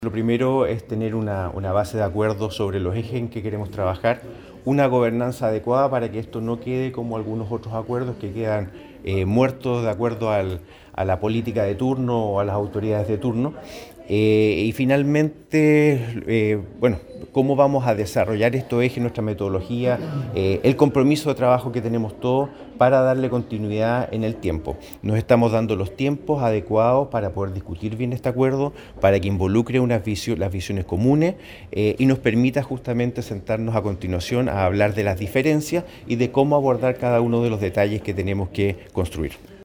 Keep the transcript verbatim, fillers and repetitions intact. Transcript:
Lo primero es tener una, una base de acuerdo sobre los ejes en que queremos trabajar, una gobernanza adecuada para que esto no quede como algunos otros acuerdos que quedan eh, muertos de acuerdo al, a la política de turno o a las autoridades de turno. Eh, y finalmente, eh, bueno, cómo vamos a desarrollar estos ejes, nuestra metodología, eh, el compromiso de trabajo que tenemos todos para darle continuidad en el tiempo. Nos estamos dando los tiempos adecuados para poder discutir bien este acuerdo, para que involucre unas visio- las visiones comunes eh, y nos permita justamente sentarnos a continuación a hablar de las diferencias y de cómo abordar cada uno de los detalles que tenemos que construir.